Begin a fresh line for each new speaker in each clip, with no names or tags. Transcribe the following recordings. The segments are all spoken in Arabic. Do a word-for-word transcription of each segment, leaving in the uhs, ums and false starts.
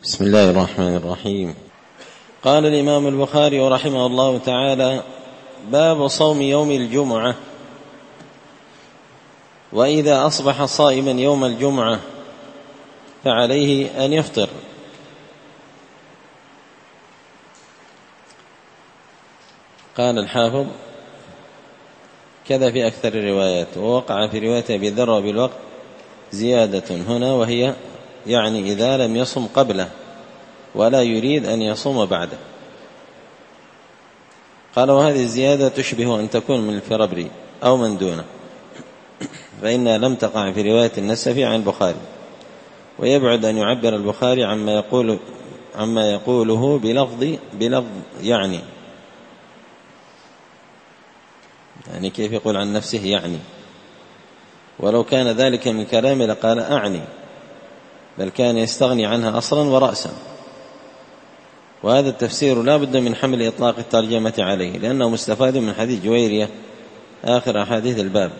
بسم الله الرحمن الرحيم. قال الإمام البخاري رحمه الله تعالى: باب صوم يوم الجمعة. وإذا أصبح صائما يوم الجمعة فعليه أن يفطر. قال الحافظ: كذا في أكثر الروايات، ووقع في رواية أبي ذر بالوقت زيادة هنا، وهي يعني إذا لم يصم قبله ولا يريد أن يصوم بعده. قال: وهذه الزيادة تشبه أن تكون من الفربري أو من دونه، فإنها لم تقع في رواية النسفي عن البخاري، ويبعد أن يعبر البخاري عما يقول عما يقوله بلفظ بلفظ يعني يعني كيف يقول عن نفسه يعني، ولو كان ذلك من كلامه لقال أعني، بل كان يستغني عنها أصلا ورأسا. وهذا التفسير لا بد من حمل إطلاق الترجمة عليه، لأنه مستفاد من حديث جويرية آخر أحاديث الباب،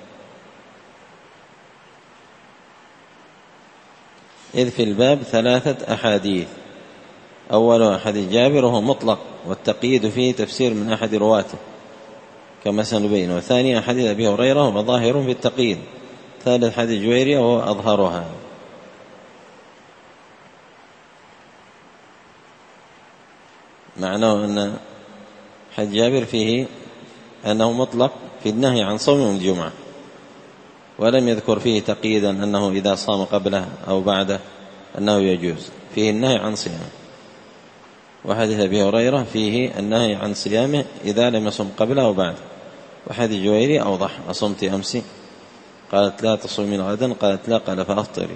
إذ في الباب ثلاثة أحاديث: أول حديث جابر وهو مطلق، والتقييد فيه تفسير من أحد رواته كما سنبين، وثاني حديث أبي هريرة وهو ظاهر في التقييد، ثالث حديث جويرية وهو أظهرها. معناه أن حديث جابر فيه أنه مطلق في النهي عن صوم يوم الجمعة، ولم يذكر فيه تقييدا أنه إذا صام قبله أو بعده أنه يجوز، فيه النهي عن صيامه. وحديث أبي هريرة فيه النهي عن صيامه إذا لم يصم قبله أو بعده. وحديث جويري أوضح: أصمت أمسي؟ قالت لا. تصومين غدا؟ قالت لا. قال فأفطري.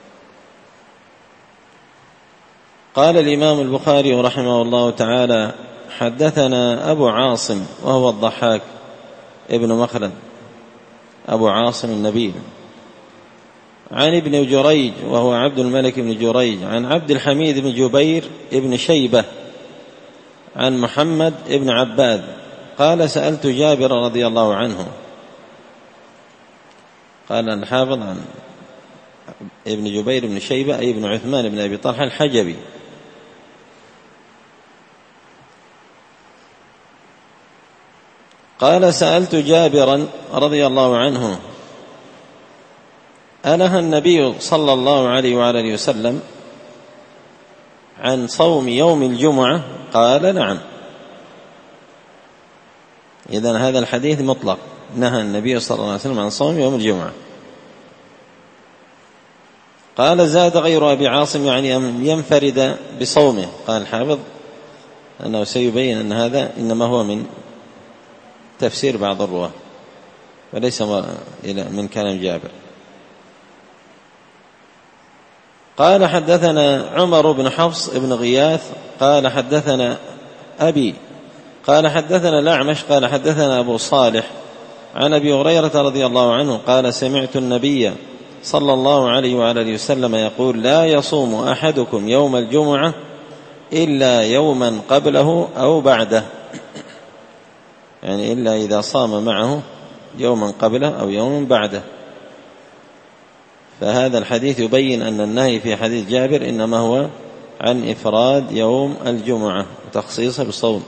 قال الإمام البخاري رحمه الله تعالى: حدثنا أبو عاصم وهو الضحاك ابن مخلد أبو عاصم النبيل، عن ابن جريج وهو عبد الملك بن جريج، عن عبد الحميد بن جبير ابن شيبة، عن محمد ابن عباد قال: سألت جابر رضي الله عنه. قال الحافظ: عن ابن جبير بن شيبة أي ابن عثمان بن أبي طلحة الحجبي. قال: سألت جابرا رضي الله عنه: أنهى النبي صلى الله عليه وعلى وسلم عن صوم يوم الجمعة؟ قال: نعم. إذن هذا الحديث مطلق، نهى النبي صلى الله عليه وسلم عن صوم يوم الجمعة. قال: زاد غير أبي عاصم يعني أن ينفرد بصومه. قال الحافظ أنه سيبين أن هذا إنما هو من تفسير بعض الرواة وليس من كلام جابر. قال: حدثنا عمر بن حفص بن غياث قال: حدثنا أبي قال: حدثنا الأعمش قال: حدثنا أبو صالح عن أبي هريرة رضي الله عنه قال: سمعت النبي صلى الله عليه وعلى وسلم يقول: لا يصوم أحدكم يوم الجمعة إلا يوما قبله أو بعده، يعني إلا إذا صام معه يوما قبله أو يوما بعده. فهذا الحديث يبين أن النهي في حديث جابر إنما هو عن إفراد يوم الجمعة وتخصيصه بالصوم.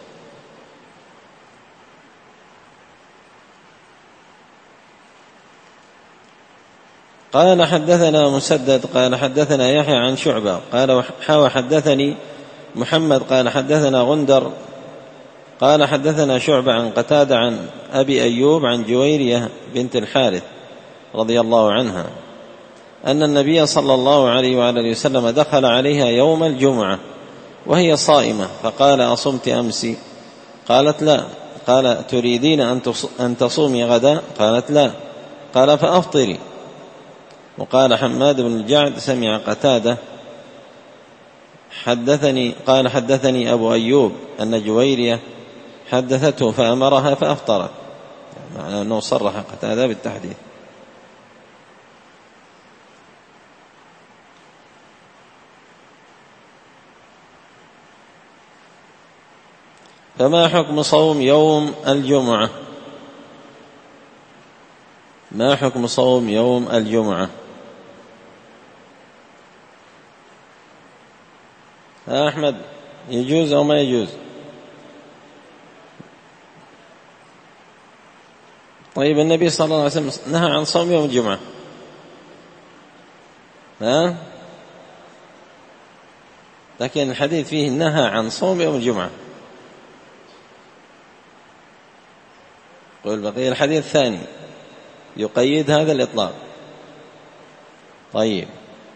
قال: حدثنا مسدد قال: حدثنا يحيى عن شعبة قال: حدثني محمد قال: حدثنا غندر قال: حدثنا شعبة عن قتادة عن أبي أيوب عن جويرية بنت الحارث رضي الله عنها أن النبي صلى الله عليه وآله وسلم دخل عليها يوم الجمعة وهي صائمة، فقال: أصمت أمسي؟ قالت لا. قال: تريدين أن تصومي غدا؟ قالت لا. قال: فأفطري. وقال حماد بن الجعد: سمع قتادة حدثني قال: حدثني أبو أيوب أن جويرية حدثته فأمرها فأفطرت، معنى أنه صرح قتادة بالتحديث. فما حكم صوم يوم الجمعة؟ ما حكم صوم يوم الجمعة؟ يا أحمد يجوز أو ما يجوز؟ طيب النبي صلى الله عليه وسلم نهى عن صوم يوم الجمعة، ها؟ لكن الحديث فيه نهى عن صوم يوم الجمعة. والبقية الحديث الثاني يقيد هذا الإطلاق. طيب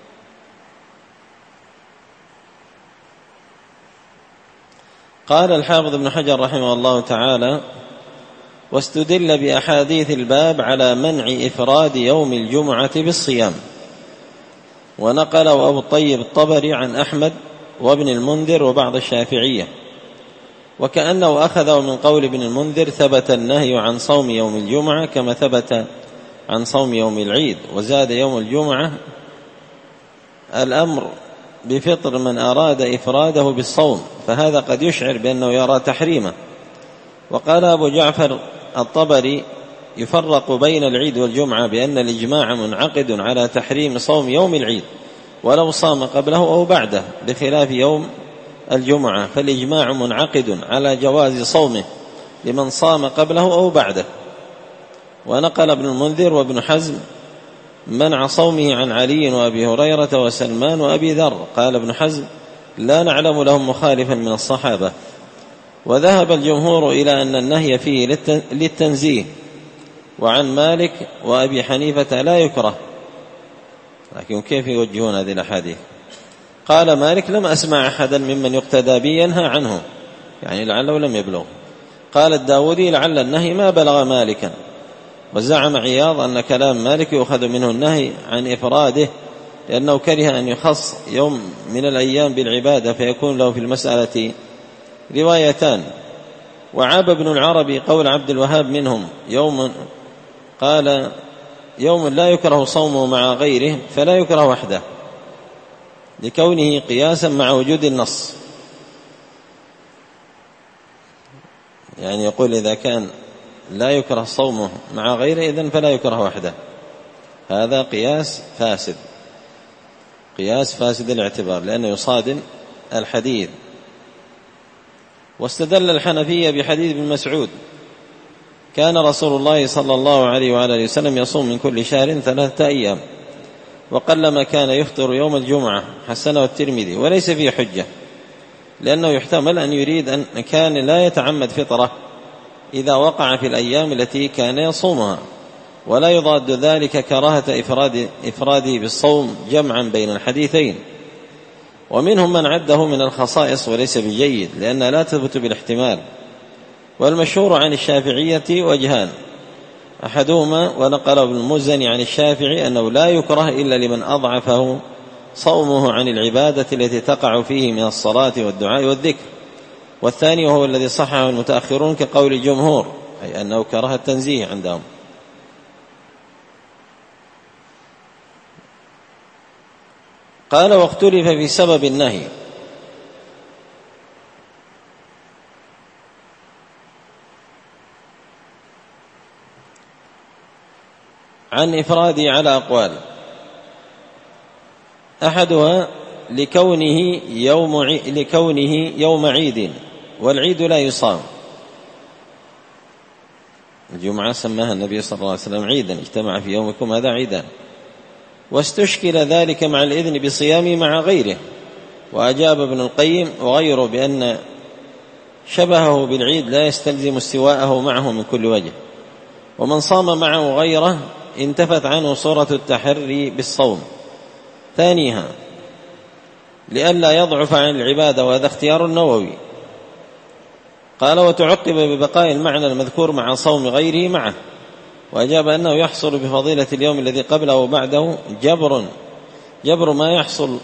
قال الحافظ ابن حجر رحمه الله تعالى: واستدل بأحاديث الباب على منع إفراد يوم الجمعة بالصيام. ونقله أبو الطيب الطبري عن أحمد وابن المنذر وبعض الشافعية، وكأنه أخذه من قول ابن المنذر: ثبت النهي عن صوم يوم الجمعة كما ثبت عن صوم يوم العيد. وزاد يوم الجمعة الأمر بفطر من أراد إفراده بالصوم، فهذا قد يشعر بأنه يرى تحريمه. وقال أبو جعفر الطبري: يفرق بين العيد والجمعة بأن الإجماع منعقد على تحريم صوم يوم العيد ولو صام قبله أو بعده، بخلاف يوم الجمعة فالإجماع منعقد على جواز صومه لمن صام قبله أو بعده. ونقل ابن المنذر وابن حزم منع صومه عن علي وأبي هريرة وسلمان وأبي ذر. قال ابن حزم: لا نعلم لهم مخالفا من الصحابة. وذهب الجمهور إلى أن النهي فيه للتنزيه، وعن مالك وأبي حنيفة لا يكره. لكن كيف يوجهون هذه الأحاديث؟ قال مالك: لم أسمع أحدا ممن يقتدى بي ينهى عنه، يعني لعله لم يبلغ. قال الداودي: لعل النهي ما بلغ مالكا. وزعم عياض أن كلام مالك يؤخذ منه النهي عن إفراده، لأنه كره أن يخص يوم من الأيام بالعبادة فيكون له في المسألة روايتان. وعاب ابن العربي قول عبد الوهاب منهم: يوم قال يوم لا يكره صومه مع غيره فلا يكره وحده، لكونه قياسا مع وجود النص. يعني يقول إذا كان لا يكره صومه مع غيره إذن فلا يكره وحده. هذا قياس فاسد، قياس فاسد الاعتبار، لأنه يصادم الحديث. واستدل الحنفية بحديث ابن مسعود: كان رسول الله صلى الله عليه وعلى وسلم يصوم من كل شهر ثلاثة أيام، وقلما كان يفطر يوم الجمعة، حسنه الترمذي. وليس فيه حجة، لأنه يحتمل أن يريد أن كان لا يتعمد فطره إذا وقع في الأيام التي كان يصومها، ولا يضاد ذلك كراهة إفراد إفراده بالصوم جمعا بين الحديثين. ومنهم من عده من الخصائص وليس بجيد، لأنها لا تثبت بالاحتمال. والمشهور عن الشافعية وجهان: أحدهما ونقله ابن المزني عن الشافعي أنه لا يكره إلا لمن أضعفه صومه عن العبادة التي تقع فيه من الصلاة والدعاء والذكر. والثاني وهو الذي صححه المتأخرون كقول الجمهور، أي أنه كره التنزيه عندهم. قال: واختلف في سبب النهي. عن إفرادي على أقوال: أحدها لكونه يوم, عي... لكونه يوم عيد، والعيد لا يصام. الجمعة سماها النبي صلى الله عليه وسلم عيدا، اجتمع في يومكم هذا عيدا. واستشكل ذلك مع الإذن بصيامه مع غيره. وأجاب ابن القيم وغيره بأن شبهه بالعيد لا يستلزم استواءه معه من كل وجه، ومن صام معه غيره انتفت عنه صورة التحري بالصوم. ثانيها لئلا يضعف عن العبادة، وهذا اختيار النووي. قال: وتعقب ببقاء المعنى المذكور مع صوم غيره معه. وأجاب أنه يحصل بفضيلة اليوم الذي قبله وبعده جبر جبر ما يحصل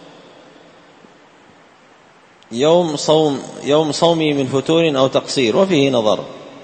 يوم صوم يوم صومه من فتور أو تقصير، وفيه نظر.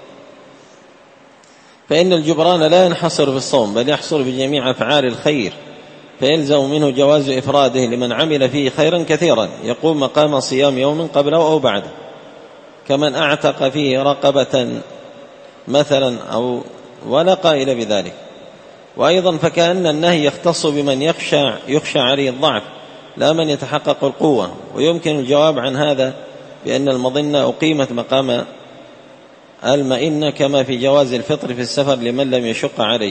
فإن الجبران لا ينحصر في الصوم، بل يحصل بجميع أفعال الخير، فيلزم منه جواز إفراده لمن عمل فيه خيرا كثيرا يقوم مقام صيام يوم قبله أو بعده، كمن أعتق فيه رقبة مثلا أو ولا قائل بذلك. وأيضا فكأن النهي يختص بمن يخشى, يخشى عليه الضعف لا من يتحقق القوة. ويمكن الجواب عن هذا بأن المظنة أقيمت مقام المئنة كما في جواز الفطر في السفر لمن لم يشق عليه.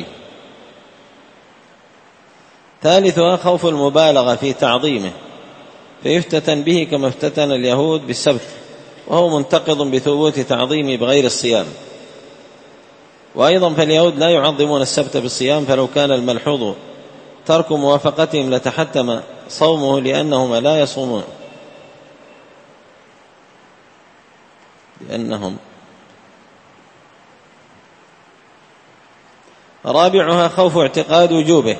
ثالثها خوف المبالغة في تعظيمه فيفتتن به كما افتتن اليهود بالسبت، وهو منتقض بثبوت تعظيمه بغير الصيام. وأيضا فاليهود لا يعظمون السبت بالصيام، فلو كان الملحوظ ترك موافقتهم لتحتم صومه لأنهم لا يصومون لأنهم رابعها خوف اعتقاد وجوبه،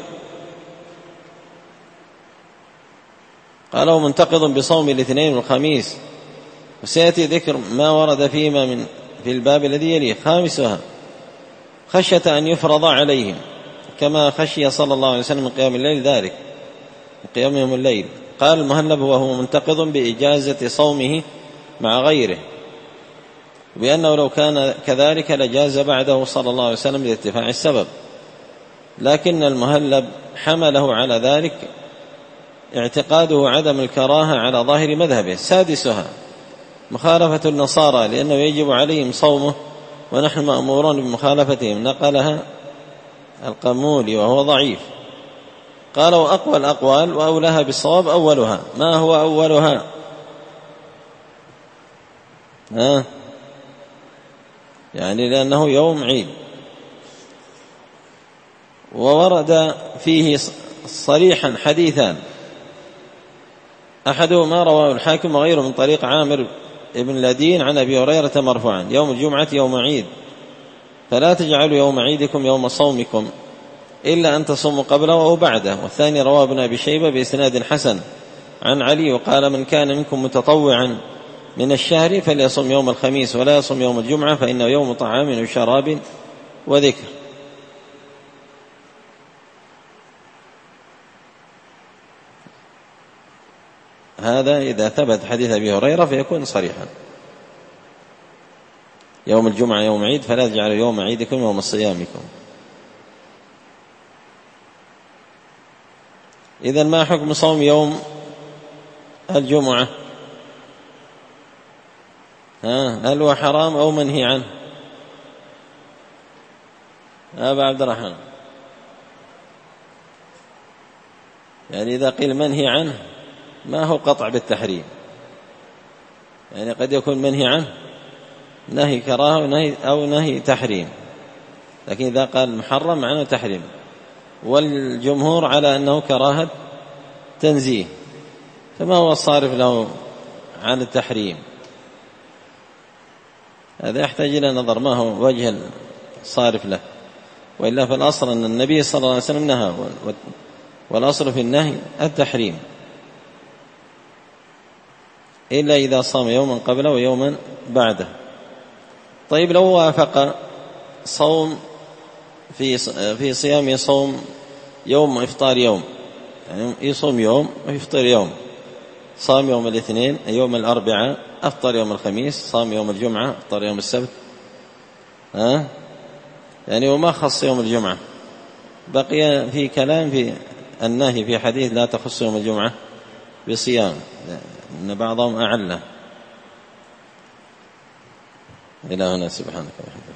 قالوا منتقض بصوم الاثنين والخميس، وسيأتي ذكر ما ورد فيما من في الباب الذي يليه. خامسها خشية أن يفرض عليهم كما خشي صلى الله عليه وسلم من قيام الليل ذلك من قيامهم الليل. قال المهلب وهو منتقض بإجازة صومه مع غيره، بأنه لو كان كذلك لجاز بعده صلى الله عليه وسلم لارتفاع السبب، لكن المهلب حمله على ذلك اعتقاده عدم الكراهة على ظاهر مذهبه. سادسها مخالفة النصارى لأنه يجب عليهم صومه ونحن مأمورون بمخالفتهم، نقلها القمولي وهو ضعيف. قالوا أقوى الأقوال وأولاها بالصواب أولها. ما هو أولها؟ ها؟ يعني لأنه يوم عيد، وورد فيه صريحا حديثان، أحدهما رواه الحاكم وغيره من طريق عامر ابن لدين عن أبي هريرة مرفوعا: يوم الجمعة يوم عيد، فلا تجعلوا يوم عيدكم يوم صومكم إلا أن تصوموا قبله أو بعده. والثاني رواه ابن أبي شيبة بإسناد حسن عن علي وقال: من كان منكم متطوعا من الشهر فليصوم يوم الخميس ولا يصوم يوم الجمعة فإنه يوم طعام وشراب وذكر. هذا إذا ثبت حديث أبي هريرة فيكون صريحا: يوم الجمعة يوم عيد فلا تجعلوا يوم عيدكم يوم صيامكم. إذن ما حكم صوم يوم الجمعة؟ ها هل هو حرام أو منهي عنه؟ أبا عبد الرحمن، يعني إذا قيل منهي عنه ما هو قطع بالتحريم، يعني قد يكون منهي عنه نهي كراهة ونهي أو نهي تحريم، لكن إذا قال محرم معناه تحريم، والجمهور على أنه كراهة تنزيه، فما هو الصارف له عن التحريم؟ هذا يحتاج إلى نظر ما هو وجه الصارف له، وإلا فالأصل أن النبي صلى الله عليه وسلم نهى، والأصل في النهي التحريم، إلا إذا صام يوما قبله ويوما بعده. طيب لو وافق صوم في في صيام صوم يوم وإفطار يوم، يعني يصوم يوم ويفطر يوم، صام يوم الاثنين يوم الأربعاء أفطر يوم الخميس، صام يوم الجمعة أفطر يوم السبت، ها يعني وما خص يوم الجمعة، بقي في كلام في النهي في حديث لا تخص يوم الجمعة بصيام، إن بعضهم أعله. إلى هنا سبحانك.